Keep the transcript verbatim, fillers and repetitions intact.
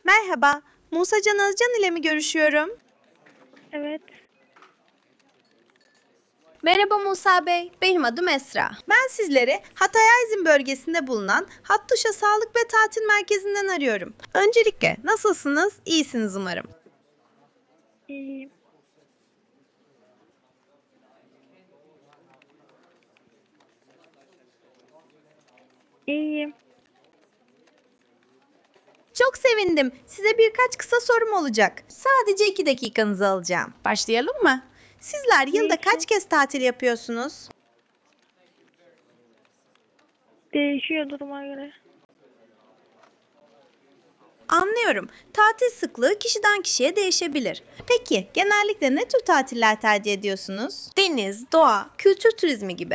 Merhaba, Musa Can Özcan ile mi görüşüyorum? Evet. Merhaba Musa Bey, benim adım Esra. Ben sizleri Hatay Aydın bölgesinde bulunan Hattuşa Sağlık ve Tatil Merkezi'nden arıyorum. Öncelikle nasılsınız? İyisiniz umarım. İyiyim. İyiyim. Çok sevindim. Size birkaç kısa sorum olacak. Sadece iki dakikanızı alacağım. Başlayalım mı? Sizler yılda kaç Niçin? kez tatil yapıyorsunuz? Değişiyor duruma göre. Anlıyorum. Tatil sıklığı kişiden kişiye değişebilir. Peki, genellikle ne tür tatiller tercih ediyorsunuz? Deniz, doğa, kültür turizmi gibi.